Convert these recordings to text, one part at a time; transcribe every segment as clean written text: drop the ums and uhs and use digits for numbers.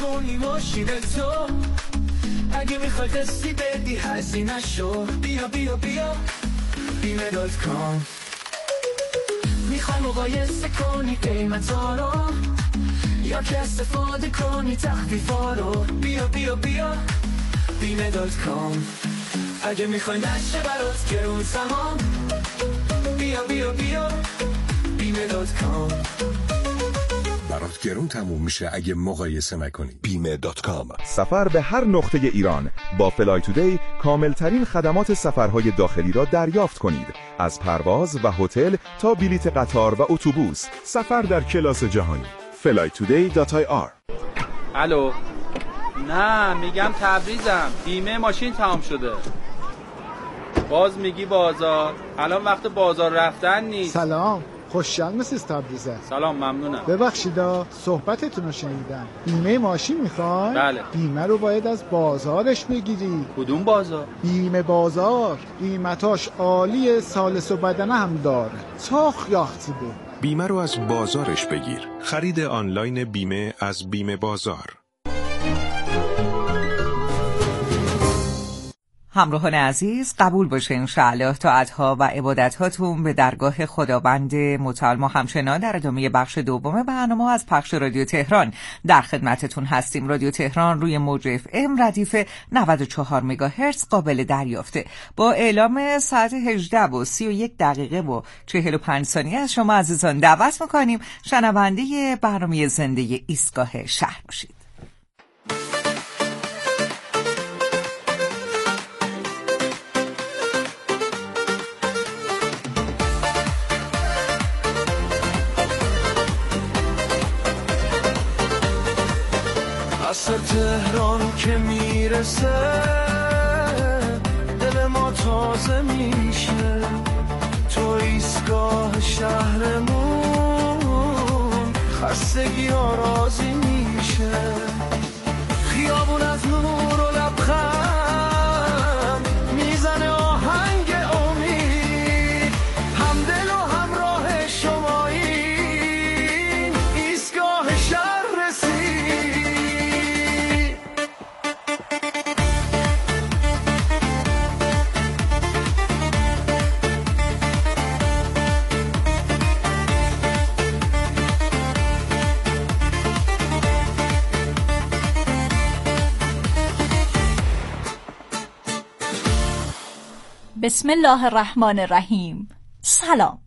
کنی ماشین تو، اگه میخوای قسطی بدی هزینه شو. بیا بیا بیا بیمه دات کام. میخوای مقایسه کنی قیمتا رو، یا که استفاده کنی تخفیفا رو. بیا بیا بیا بیمه دات کام. اگه میخوای نشه برات گرون تمام، بیا بیا بیا بیمه دات کام. برات گرون تموم میشه اگه مقایسه نکنی. بیمه دات کام. سفر به هر نقطه ایران با فلای تودی کاملترین خدمات سفرهای داخلی را دریافت کنید. از پرواز و هتل تا بلیت قطار و اتوبوس، سفر در کلاس جهانی. flytoday.ir. الو. نه میگم تبریزم، بیمه ماشین تمام شده. باز میگی بازار، الان وقت بازار رفتن نیست. سلام، خوشحال مسیز تبریزه. سلام، ممنونم. ببخشیدا صحبتتون رو شنیدم. بیمه ماشین میخوای؟ بله. بیمه رو باید از بازارش بگیری. کدوم بازار؟ بیمه بازار، قیمتاش عالیه، سالس و بدنه هم داره. چاخ یاختی بود. بیمه رو از بازارش بگیر. خرید آنلاین بیمه از بیمه بازار. همراهان عزیز، قبول باشه انشاءالله طاعت‌ها و عبادت‌هاتون به درگاه خداوند متعال. ما همچنان در ادامه بخش دوم برنامه از پخش رادیو تهران در خدمتتون هستیم. رادیو تهران روی موج FM ردیف 94 مگاهرتز قابل دریافته. با اعلام ساعت 18:31 و 45 ثانیه از شما عزیزان دعوت می‌کنیم شنونده برنامه زنده ایستگاه شهر باشید. اصل تهران که میرسه دل ما تازه میشه، تو ایستگاه شهرمون خستگی ها راضی میشه. خیابون از نور و لبخند میزنه آهنگ امید، هم دل و همراه شماییم، ایستگاه شهر رسید. بسم الله الرحمن الرحیم. سلام.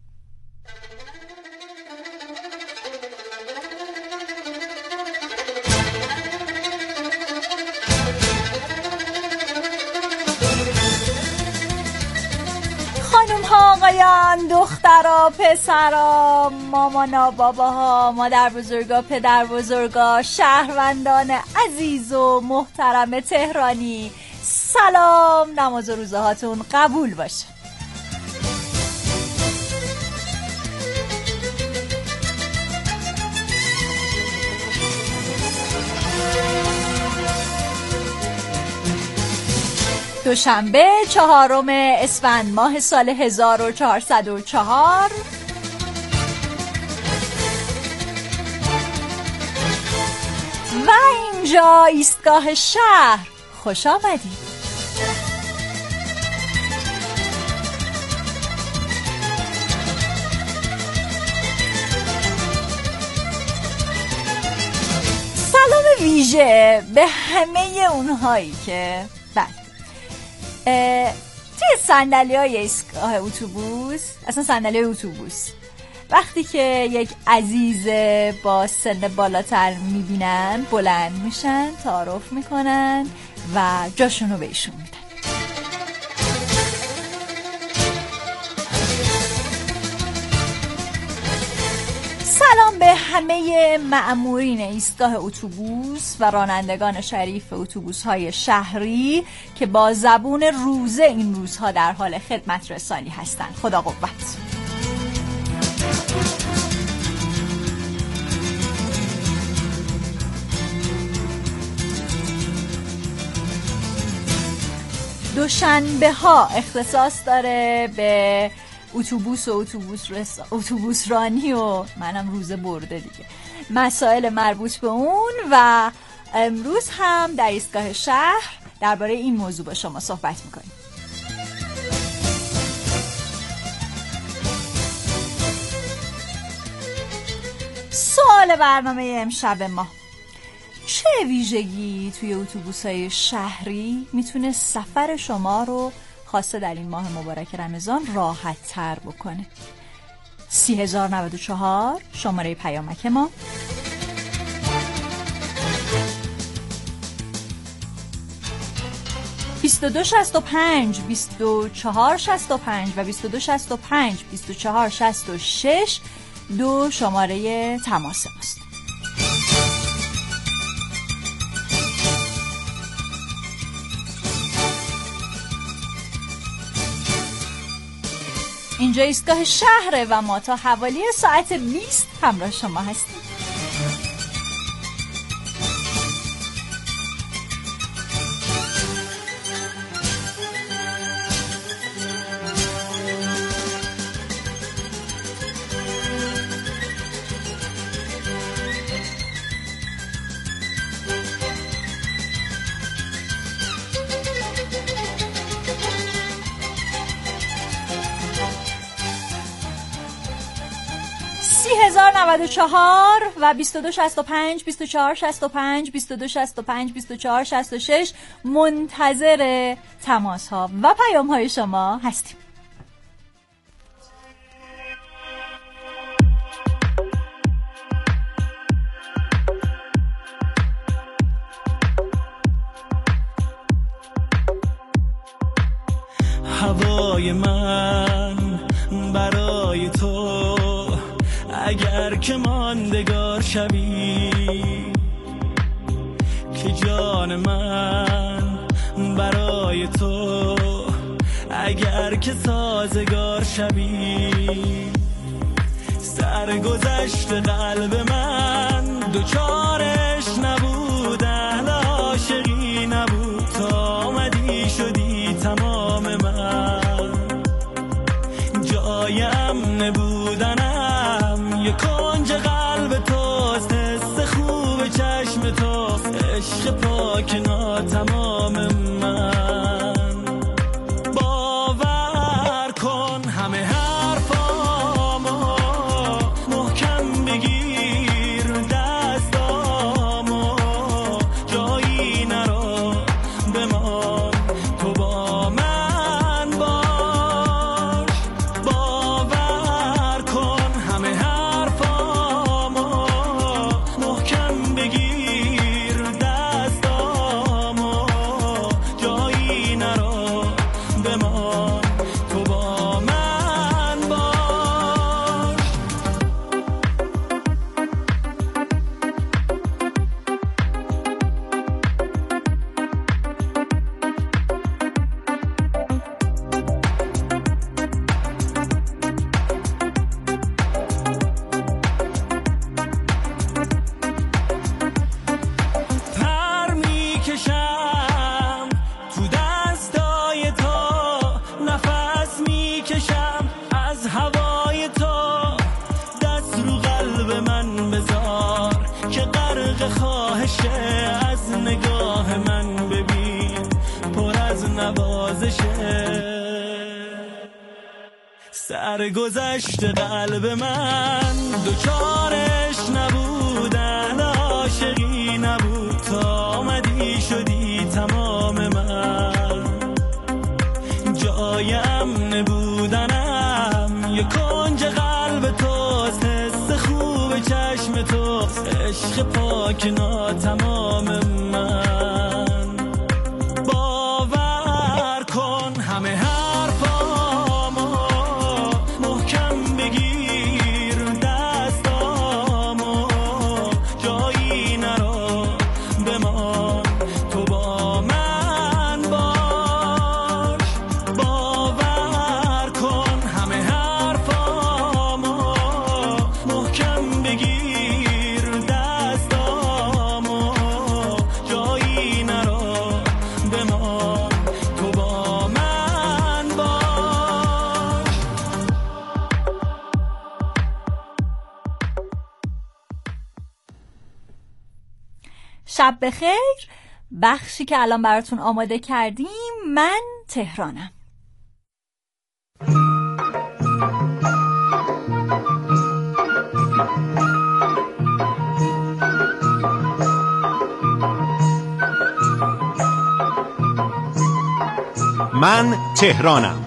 خانم ها، آقایان، دخترا، پسرا، مامانا، باباها، مادر بزرگا، پدر بزرگا، شهروندان عزیز و محترم تهرانی، سلام. نماز و روزه هاتون قبول باشه. دوشنبه 4 اسفند ماه سال 1404 و اینجا ایستگاه شهر. خوش آمدید. سلام ویژه به همه اونهایی که توی صندلی‌های ایستگاه اتوبوس، اصلا صندلی اتوبوس، وقتی که یک عزیز با سن بالاتر میبینن بلند میشن، تعارف میکنن و جاشونو بهشون میدن. سلام به همه مأمورین ایستگاه اتوبوس و رانندگان شریف اتوبوس‌های شهری که با زبون روزه این روزها در حال خدمت رسانی هستند. خدا قوت. دوشنبه ها اختصاص داره به اتوبوس و اتوبوس رانی و منم روزه برده دیگه، مسائل مربوط به اون و امروز هم در ایستگاه شهر درباره این موضوع با شما صحبت میکنیم. سوال برنامه امشب ما: چه ویژگی توی اتوبوس‌های شهری میتونه سفر شما رو خاصه در این ماه مبارک رمضان راحت تر بکنه؟ 30,094 شماره پیامک ما. 2265 2465 و 2265 2466 دو شماره تماس ماست. اینجا ایستگاه شهره و ما تا حوالی ساعت 20 همراه شما هستیم. و 2265 2465 2265 2466 منتظر تماس ها و پیام های شما هستیم. هوای من برای تو اگر که ماندگار شوی، که جان من برای تو اگر که سازگار شوی، سرگذشت قلب من دوچارش نبود، اهل عاشقی نبود، تا آمدی شدی تمام من، جایم نبودنم یه کنج قلب توست، حس خوب چشم توست، عشق پاک ناتمام من، باور کن همه حرفامو محکم بگیر، دستامو جایی نرو بمان، تو با من باش، باور کن همه حرفامو محکم بگیر، دستامو جایی نرو بمان، تو با من باش. پر میکشم تو دستای تو، نفس میکشم از هوای تو، دست رو قلب من بذار که غرق خواهشه، از نگاه من ببین پر از نوازشه، سرگذشت قلب من دوچارش نبود، اهل عاشقی نبود، تا آمدی شدی تمام من، جایم نبودنم یه کنج قلب توست، حس خوب چشم توست، عشق پاک ناتمام من، باور کن همه حرفامو محکم بگیر، دستامو جایی نرو بمان، تو با من باش، باور کن همه حرفامو محکم بگیر، دستامو شب بخیر. بخشی که الان براتون آماده کردیم من تهرانم. من تهرانم.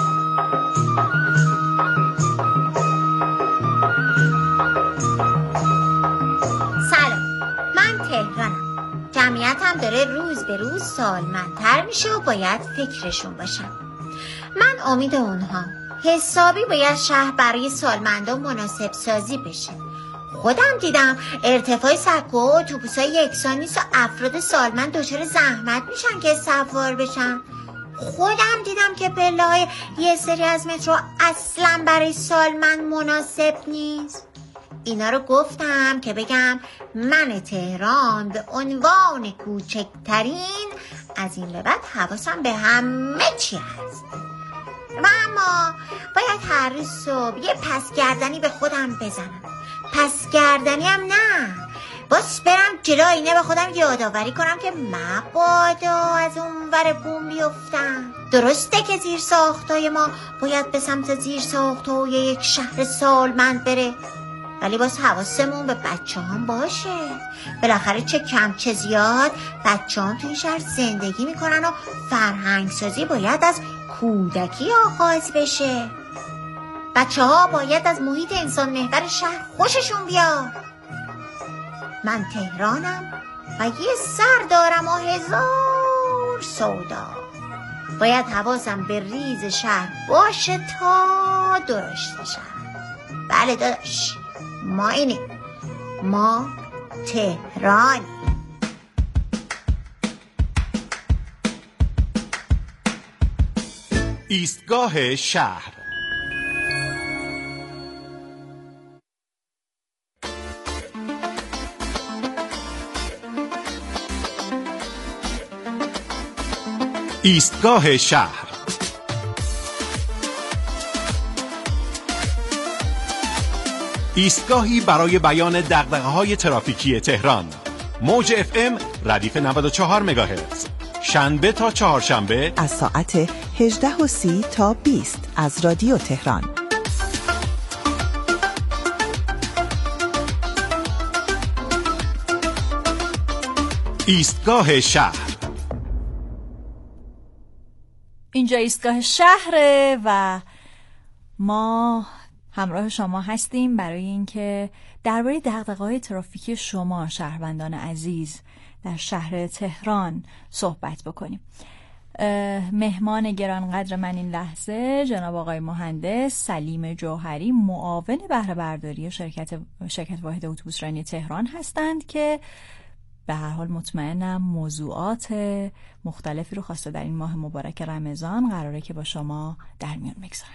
سلام، من تهرانم. جمعیتم داره روز به روز سالمندتر میشه و باید فکرشون باشم. من امید اونها. حسابی باید شهر برای سالمندان مناسب سازی بشه. خودم دیدم ارتفاع سکو و اتوبوسای یکسان نیست و افراد سالمند دچار زحمت میشن که سوار بشن. خودم دیدم که پله‌های یه سری از مترو اصلا برای سالمند مناسب نیست. اینا رو گفتم که بگم من تهران به عنوان کوچکترین از این به بعد حواسم به همه چی هست. و اما باید هر روز صبح یه پسگردنی به خودم بزنم. پسگردنی هم نه، باز برم جلو آینه به خودم یادآوری کنم که مبادا از اون ور بوم بیفتم. درسته که زیر ساختای ما باید به سمت زیر ساختای یک شهر سالمند بره، ولی باز حواسمون به بچه هم باشه. بالاخره چه کم چه زیاد بچه هم توی شهر زندگی میکنن و فرهنگ سازی باید از کودکی آغاز بشه. بچه ها باید از محیط انسان محور شهر خوششون بیاد. من تهرانم و یه سر دارم و هزار سودا. باید حواسم به ریز شهر باشه تا درشت شهر. بله داداش، ما اینیم، ما تهرانی. ایستگاه شهر. ایستگاه شهر. ایستگاهی برای بیان دغدغه‌های ترافیکی تهران. موج FM ردیف 94 مگاهرتز. شنبه تا چهارشنبه از ساعت 18:30 تا 20 از رادیو تهران. ایستگاه شهر. اینجا ایستگاه شهره و ما همراه شما هستیم برای اینکه درباره دغدغه‌های ترافیکی شما شهروندان عزیز در شهر تهران صحبت بکنیم. مهمان گرانقدر من این لحظه جناب آقای مهندس سلیم جوهری، معاون بهره برداری شرکت واحد اتوبوسرانی تهران هستند که به هر حال مطمئنم موضوعات مختلفی رو خواسته در این ماه مبارک رمضان قراره که با شما در میان بگذارن.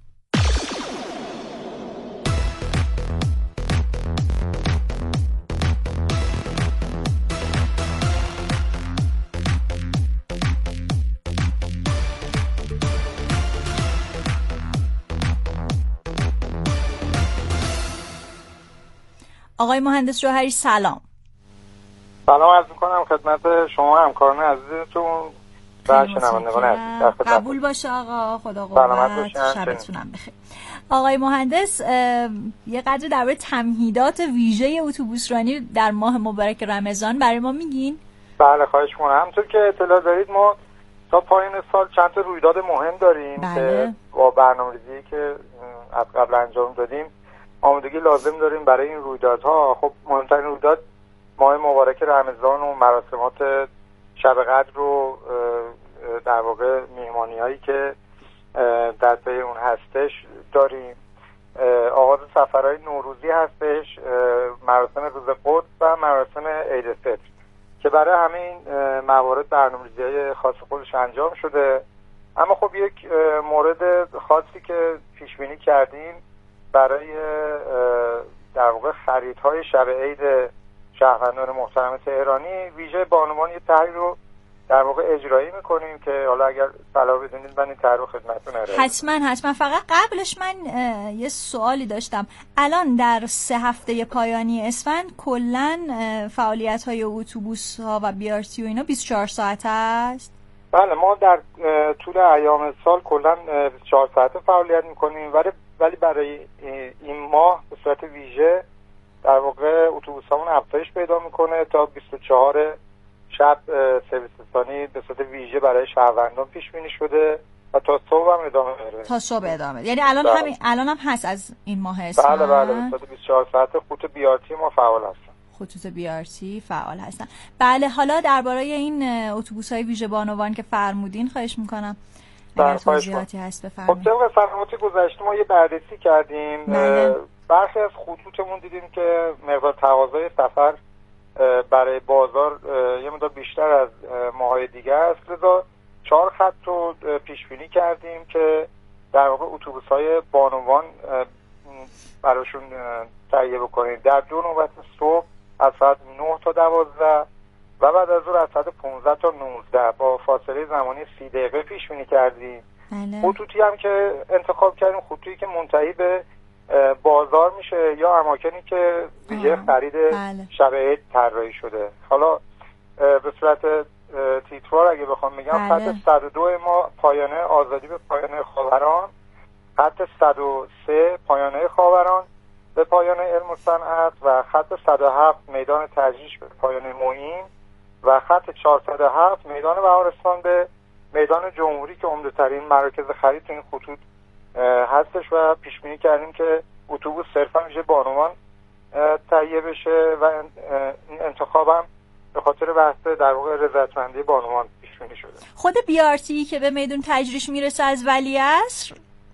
آقای مهندس جوهری سلام. سلام عرض می‌کنم خدمت شما همکاران عزیزتون و شنوندگان عزیز. قبول باشه آقا، خدا قوت، شبتونم بخیر. آقای مهندس یه قدر درباره تمهیدات ویژه اتوبوسرانی در ماه مبارک رمضان برای ما میگین؟ بله خواهش می‌کنم. همونطور که اطلاع دارید ما تا پایان سال چند تا رویداد مهم داریم که با برنامه‌ریزی که از قبل انجام دادیم آمادگی لازم داریم برای این رویدادها. خب مهمترین رویداد ماه مبارک رمضان و مراسمات شب قدر رو در واقع میهمانی‌هایی که در پی اون هستش داریم. آغاز سفرهای نوروزی هستش، مراسم روز قدس و مراسم عید فطر که برای همه این موارد برنامه‌ریزی‌های خاص خودش انجام شده. اما خب یک مورد خاصی که پیش بینی کردیم برای در واقع خریدهای شب عید شهروندان محترم تهرانی ویژه با عنوان یه تغییر رو در واقع اجرایی میکنیم که حالا اگر صلاح بدونید من این طرح خدمتتون ارائه حتما. فقط قبلش من یه سوالی داشتم. الان در 3 هفته پایانی اسفند کلا فعالیت‌های اتوبوس‌ها و BRT و اینا 24 ساعته است؟ بله، ما در طول ایام سال کلا 24 ساعته فعالیت میکنیم، ولی برای این ماه به صورت ویژه در واقع اتوبوسامون افزایش پیدا میکنه تا 24 شب سرویس رسانی به صورت ویژه برای شهروندان پیش بینی شده و تا صبح هم ادامه داره. تا صبح ادامه. یعنی الان هم هست از این ماه اسفند؟ بله به صورت 24 ساعته خطوط BRT ما فعال هستن. خطوط BRT فعال هستن. بله، حالا درباره این اتوبوس‌های ویژه بانوان که فرمودین خواهش میکنم اگر توضیحاتی هست بفرمایید. خب طبق سنوات گذشته ما یه بررسی کردیم. برخی از خطوطمون دیدیم که مقدار تقاضای سفر برای بازار یه مقدار بیشتر از ماهای دیگه است، لذا 4 خط رو پیش بینی کردیم که در واقع اتوبوس‌های بانوان براشون تهیه بکنیم در 2 نوبت صبح از ساعت 9 تا 12 و بعد از ظهر از ساعت 15 تا 19 با فاصله زمانی 30 دقیقه پیش بینی کردیم. خطوطی هم که انتخاب کردیم خطوطی که منتهی به بازار میشه یا اماکنی که ویژه خرید شب عید طراحی شده. حالا به صورت تیتروار اگه بخوام بگم خط 102 ما پایانه آزادی به پایانه خاوران، خط 103 پایانه خاوران به پایانه علم و صنعت و خط 107 میدان تجریش به پایانه معین و خط 407 میدان بهارستان به میدان جمهوری که عمده‌ترین مراکز خرید تو این خطوط هستش و پیش بینی کردیم که اتوبوس صرفا ویژه بانوان تهیه بشه و این انتخابم به خاطر بحث در واقع رضایتمندی بانوان پیش بینی شده. خود BRT که به میدان تجریش میرسه از ولیعصر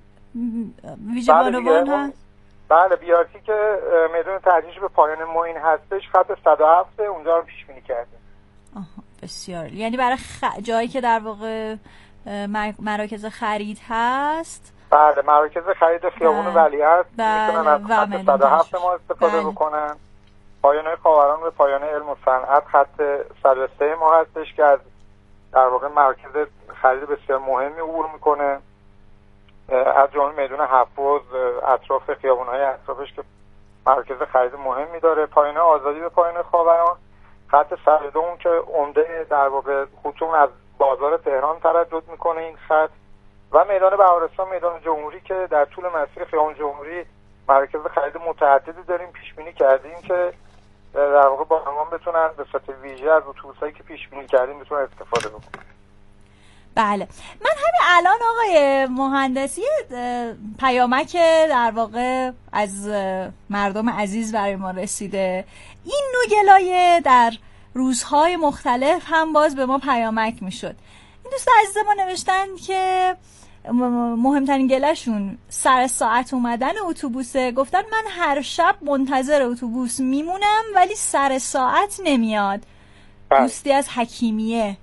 ویژه بانوان هست؟ بله، BRT که میدان تجریش به پایان معین هستش خط 107 اونجا رو پیش بینی کردیم. بسیار. یعنی برای جایی که در واقع مراکز خرید هست. بله، مراکز خرید خیابون ولیعصر میتونن از خط 107 ما استفاده بکنن. پایانه خاوران به پایانه علم و صنعت خط 103 ما هستش که از در واقع مرکز خرید بسیار مهمی عبور میکنه، از جمله میدون حفظ اطراف خیابون‌های اطرافش که مرکز خرید مهمی داره. پایانه آزادی به پایانه خاوران خط 102 که عمده در واقع خطوط از بازار تهران تردد میکنه این خط و میدان بهارستان میدان جمهوری که در طول مسیر خیابان جمهوری مرکز خرید متعددی داریم پیش بینی کردیم که در واقع بانوان بتونن به صورت ویژه از اتوبوسایی که پیش بینی کردیم بتونن استفاده بکنن. بله، من همین الان آقای مهندسی پیامک در واقع از مردم عزیز برای ما رسیده. این نوع گلایه در روزهای مختلف هم باز به ما پیامک میشد. این دوست عزیز ما نوشتن که مهمترین گلهشون سر ساعت اومدن اتوبوسه. گفتن من هر شب منتظر اتوبوس میمونم ولی سر ساعت نمیاد. دوستی از حکیمیه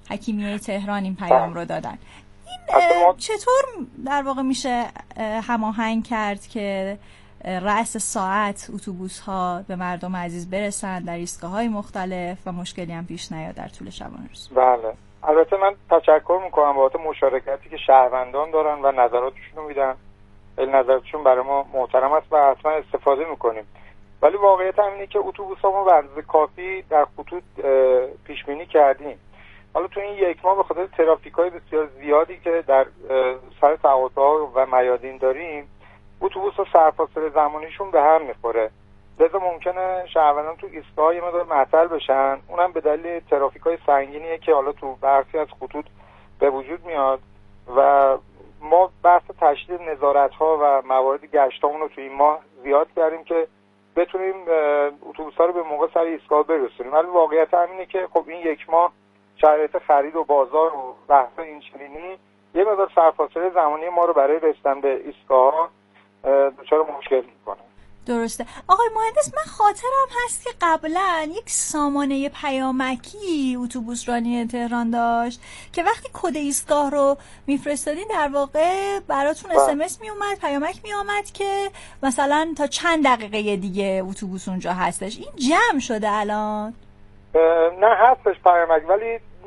تهران این پیام رو دادن. این چطور در واقع میشه هماهنگ کرد که رأس ساعت اتوبوس ها به مردم عزیز برسن در ایستگاه‌های مختلف و مشکلی هم پیش نیاد در طول شبانه روز؟ بله، البته من تشکر میکنم بابت مشارکتی که شهروندان دارن و نظراتشون رو میدن. نظراتشون برای ما محترم است و حتما استفاده میکنیم، ولی واقعیت هم اینه که اتوبوس‌ها ما به اندازه کافی در خطوط پیش بینی کردیم. حالا تو این یک ماه به خاطر ترافیک‌های بسیار زیادی که در سر تقاطع‌ها و میادین داریم اتوبوس‌ها سرفاصله زمانیشون به هم میخوره، لذا ممکنه شهروندان تو ایستگاه یه مقدار معطل بشن. اونم به دلیل ترافیک‌های سنگینیه که حالا تو برخی از خطوط به وجود میاد و ما بحث تشدید نظارت‌ها و موارد گشتامون رو تو این ماه زیاد کردیم که بتونیم اتوبوس‌ها رو به موقع سر ایستگاه برسونیم. ولی واقعیت همینه که خب این یک ماه شرایط خرید و بازار و بحث این چنینی یه مقدار سرفاصله زمانی ما رو برای رسیدن به ایستگاه‌ها دچار مشکل می‌کنه. درسته. آقای مهندس، من خاطرم هست که قبلا یک سامانه پیامکی اتوبوسرانی تهران داشت که وقتی کد ایستگاه رو میفرستادین در واقع براتون SMS میومد، پیامک میومد که مثلا تا چند دقیقه دیگه اتوبوس اونجا هستش. این جمع شده الان؟ نه هستش پیامک، ولی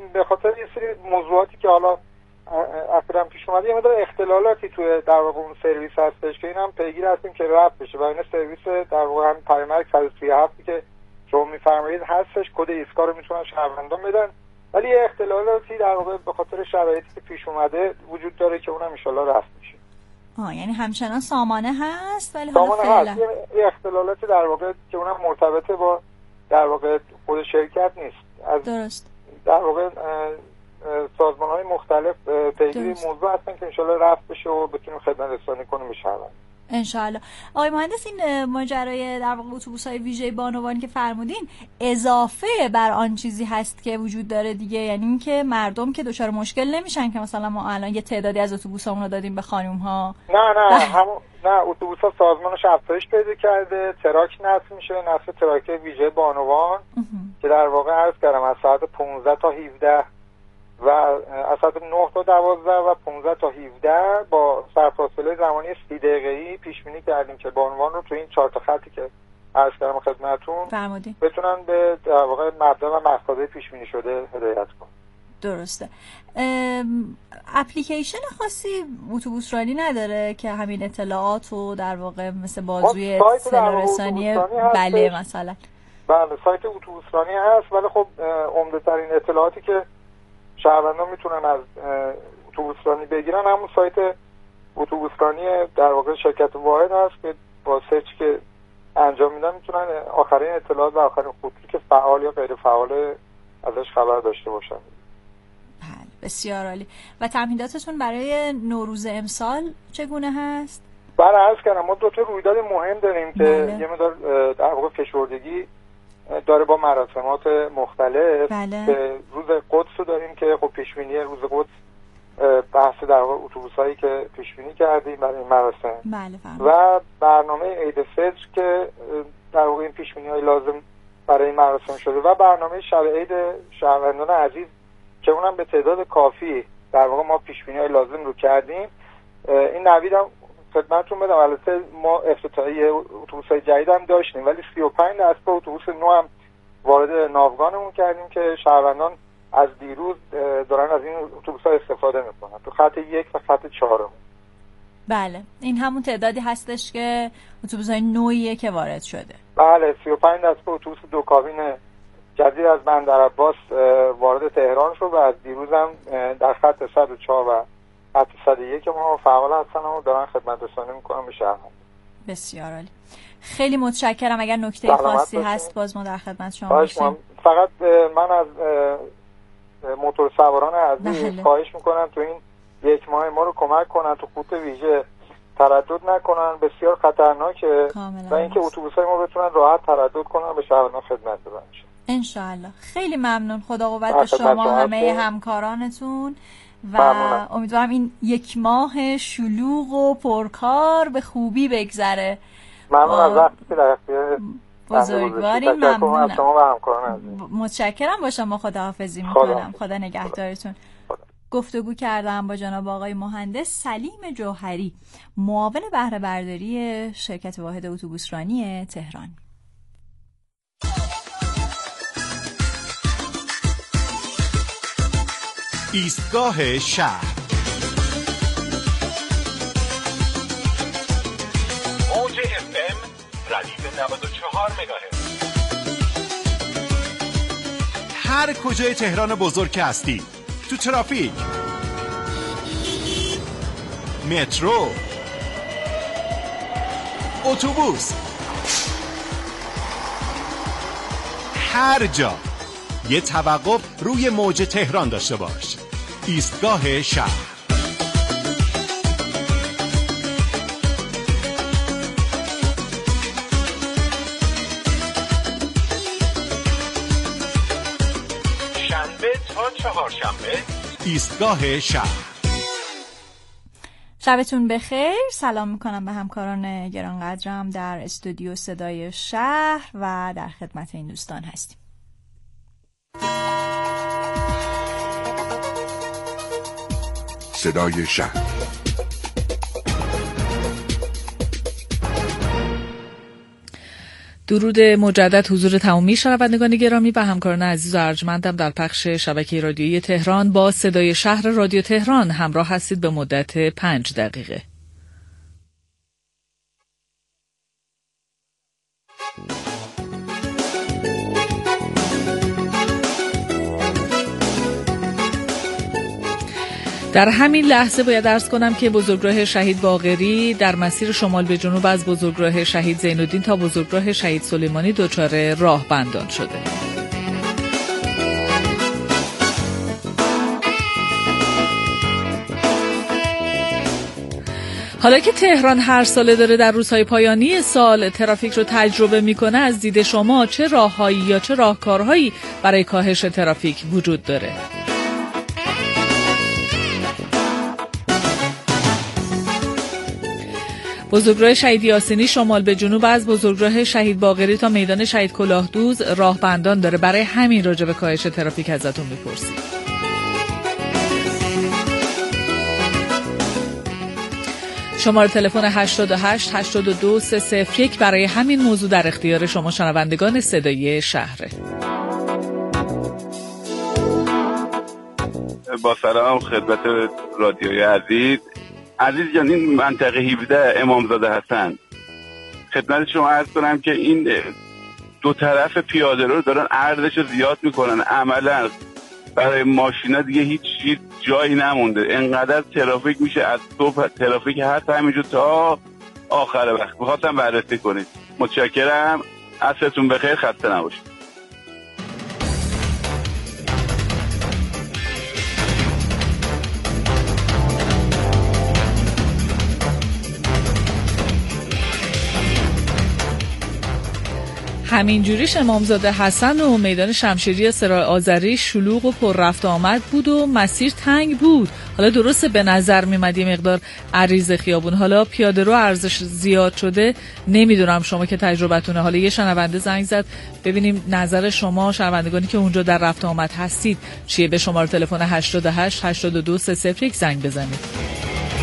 به خاطر یه سری موضوعاتی که حالا اخیراً پیش اومده یه مقدار اختلالاتی توی در واقع اون سرویس هستش که اینم پیگیر هستیم که رفع بشه و این سرویس در واقع هم پیامک 137 که شما می‌فرمایید هستش، کد ایسکا رو میتونن شهروندان بدن، ولی یه اختلالاتی در واقع به خاطر شرایطی که پیش اومده وجود داره که اونم ان شاءالله رفع میشه. یعنی همچنان سامانه هست ولی حالا فعلا یه اختلالاتی در واقع که اونم مرتبط با در واقع خود شرکت نیست، از درست در واقع سازمان‌های مختلف پیگیر موضوع هستن که انشالله رفع بشه و بتونیم خدمت رسانی کنیم به شهروند. انشالله. آقای مهندس، این ماجرای در واقع اتوبوس‌های ویژه بانوان که فرمودین اضافه بر آن چیزی هست که وجود داره دیگه، یعنی اینکه مردم که دچار مشکل نمیشن که مثلا ما الان یه تعدادی از اتوبوسامون رو دادیم به خانم‌ها. نه اتوبوس‌ها سازمانش افزایش پیدا کرده، تراک نصب میشه، نصب تراک ویژه بانوان که در واقع عرض کردم از ساعت 15 تا 17 و از ساعت 9 تا 12 و 15 تا 17 با سرفاصله زمانی 30 دقیقه‌ای پیش بینی کردیم که بانوان رو تو این 4 تا خطی که عرض کردم خدمتتون بتونن به در واقع مبدا و مقصد پیش بینی شده هدایت کنن. درسته. اپلیکیشن خاصی اتوبوس رانی نداره که همین اطلاعات و در واقع مثل بازوی اطلاع‌رسانی بله مثلا بله سایت اتوبوس رانی هست، ولی خب عمده ترین اطلاعاتی که شهروندان میتونن از اتوبوس رانی بگیرن همون سایت اتوبوس رانی در واقع شرکت واحد هست که با سرچ که انجام میدن میتونن آخرین اطلاعات و آخرین خطوطی که فعال یا غیر فعال ازش خبر داشته باشن. بسیار عالی. و تمهیداتتون برای نوروز امسال چگونه هست؟ بله عرض کردم ما 2 تا رویداد مهم داریم که یه مقدار در واقع فشردگی داره با مراسمات مختلف. که روز قدس رو داریم که خب پیشبینی روز قدس بحث در واقع اتوبوسایی که پیشبینی کردیم برای این مراسم و برنامه عید فطر که در واقع این پیشبینی‌های لازم برای این مراسم شده و برنامه شب عید شهروندان عزیز که اونم به تعداد کافی در واقع ما پیشبینی‌های لازم رو کردیم. این نویدم خدمتتون بدم، البته ما افتتاحیه اتوبوس‌های جدید هم داشتیم ولی 35 دسته اتوبوس نو هم وارد ناوگانمون کردیم که شهروندان از دیروز دارن از این اتوبوس‌ها استفاده میکنن تو خط 1 و خط 4. بله این همون تعدادی هستش که اتوبوس‌های نویه که وارد شده. بله 35 دسته اتوبوس 2 کابین جدید از بندرعباس وارد تهران شد و از دیروز هم در خط 104 و خط 101 ما فعال هستن و دارن خدمت رسانی میکنن به شهروندان. بسیار عالی. خیلی متشکرم. اگر نکته خاصی هست باز ما در خدمت شما باشیم. فقط من از موتور سواران عزیز خواهش میکنم تو این 1 ماه ما رو کمک کنن تو خط ویژه تردد نکنن، بسیار خطرناکه و اینکه اتوبوس‌های ما بتونن راحت تردد کنن به شهروندان خدمت بدن. انشاءالله. خیلی ممنون. خدا قوت به شما همه همکارانتون و امیدوارم این 1 ماه شلوغ و پرکار به خوبی بگذره. ممنون از وقتی که در اختیار بزرگوارین. ممنونم. شما و همکاران متشکرم. با شما خداحافظی میکنم. خدا نگهدارتون. گفتگو کردم با جناب آقای مهندس سلیم جوهری، معاون بهره برداری شرکت واحد اتوبوس رانی تهران. ایستگاه شهر موج FM ردیف 94 مگاهرتز. هر کجای تهران بزرگ که هستی، تو ترافیک، مترو، اتوبوس، هر جا یه توقف روی موج تهران داشته باش. ایستگاه شهر. شنبه تا چهارشنبه ایستگاه شهر. شبتون بخیر. سلام میکنم به همکاران گرانقدرم در استودیو صدای شهر و در خدمت این دوستان هستیم. صدای شهر. درود مجدد حضور تمامی شنوندگان گرامی و همکاران عزیز و ارجمندم در پخش شبکه رادیویی تهران با صدای شهر رادیو تهران همراه هستید به مدت 5 دقیقه. در همین لحظه باید عرض کنم که بزرگراه شهید باقری در مسیر شمال به جنوب از بزرگراه شهید زین‌الدین تا بزرگراه شهید سلیمانی دچار راهبندان شده. حالا که تهران هر ساله داره در روزهای پایانی سال ترافیک رو تجربه میکنه، از دید شما چه راههایی یا چه راهکارهایی برای کاهش ترافیک وجود داره؟ بزرگراه شهید یاسینی شمال به جنوب از بزرگراه شهید باقری تا میدان شهید کلاهدوز راهبندان داره. برای همین راجع به کاهش ترافیک ازتون میپرسیم. شماره تلفن 88 82 301 برای همین موضوع در اختیار شما شنوندگان صدای شهره. با سلام خدمت رادیوی عزیز جان، این منطقه 17 امامزاده حسن خدمت شما عرض کنم که این دو طرف پیاده رو دارن عرضش رو زیاد میکنن، عملا برای ماشینا دیگه هیچ جایی نمونده، انقدر ترافیک میشه، از صبح ترافیک هست همینجور تا آخر وقت. میخواستم بررسی کنید. متشکرم، عصرتون بخیر، خسته نباشید. همینجوریش امامزاده حسن و میدان شمشیری سرای آذری شلوغ و پر رفت آمد بود و مسیر تنگ بود. حالا درسته به نظر میمد یه مقدار عریض خیابون، حالا پیاده رو ارزش زیاد شده. نمیدونم شما که تجربتونه. حالا یه شنونده زنگ زد، ببینیم نظر شما شنوندگانی که اونجا در رفت آمد هستید چیه. به شماره تلفن 88 82 301 زنگ بزنید.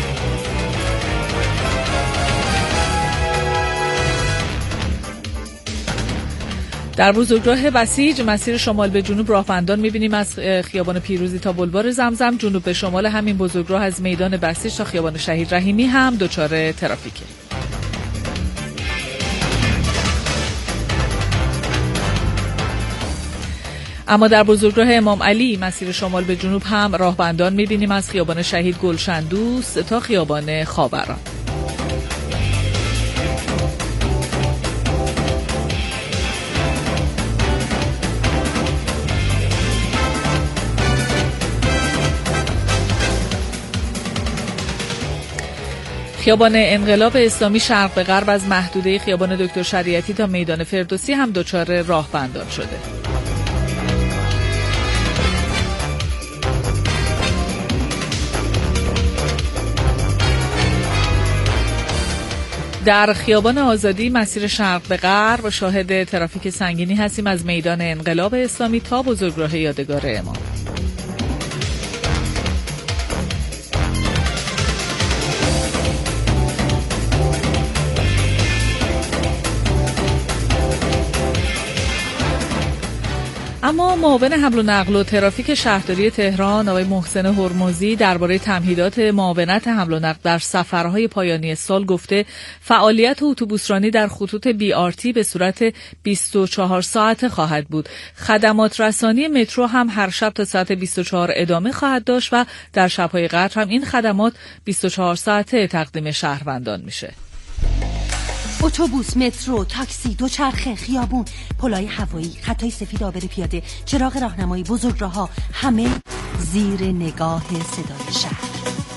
در بزرگراه بسیج مسیر شمال به جنوب راهبندان می‌بینیم از خیابان پیروزی تا بلوار زمزم، جنوب به شمال همین بزرگراه از میدان بسیج تا خیابان شهید رحیمی هم دچار ترافیکه. اما در بزرگراه امام علی مسیر شمال به جنوب هم راهبندان می‌بینیم از خیابان شهید گلشندوست تا خیابان خاوران. خیابان انقلاب اسلامی شرق به غرب از محدوده خیابان دکتر شریعتی تا میدان فردوسی هم دچار راهبندان شده. در خیابان آزادی مسیر شرق به غرب شاهد ترافیک سنگینی هستیم از میدان انقلاب اسلامی تا بزرگراه یادگار امام. اما معاون حمل و نقل و ترافیک شهرداری تهران آقای محسن هرمزی درباره تمهیدات معاونت حمل و نقل در سفرهای پایانی سال گفته فعالیت اتوبوسرانی در خطوط BRT به صورت 24 ساعته خواهد بود. خدمات رسانی مترو هم هر شب تا ساعت 24 ادامه خواهد داشت و در شب‌های قطر هم این خدمات 24 ساعته تقدیم شهروندان میشه. اتوبوس، مترو، تاکسی، دوچرخه، خیابون، پلهای هوایی، خطای سفید عابر پیاده، چراغ راهنمایی، بزرگراه‌ها، همه زیر نگاه صدای شهر.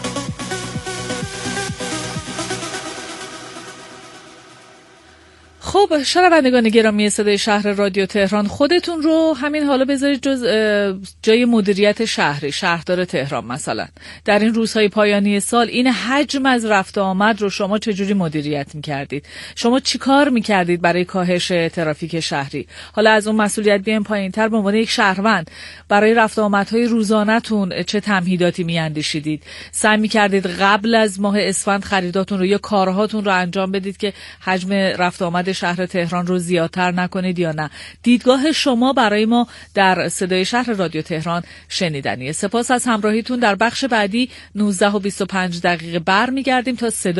خب شنوندگان گرامی صدای شهر رادیو تهران، خودتون رو همین حالا بذارید جای مدیریت شهری، شهردار تهران مثلا. در این روزهای پایانی سال این حجم از رفت و آمد رو شما چجوری مدیریت میکردید؟ شما چی کار میکردید برای کاهش ترافیک شهری؟ حالا از اون مسئولیت بیایم پایین‌تر، به عنوان یک شهروند برای رفت و آمدهای روزانه‌تون چه تمهیداتی میاندیشیدید؟ سعی میکردید قبل از ماه اسفند خریداتون رو یا کارهاتون رو انجام بدید که حجم رفت و آمد شهر تهران رو زیادتر نکنید یا نه. دیدگاه شما برای ما در صدای شهر رادیو تهران شنیدنیه. سپاس از همراهیتون. در بخش بعدی 19:25 برمیگردیم تا صدا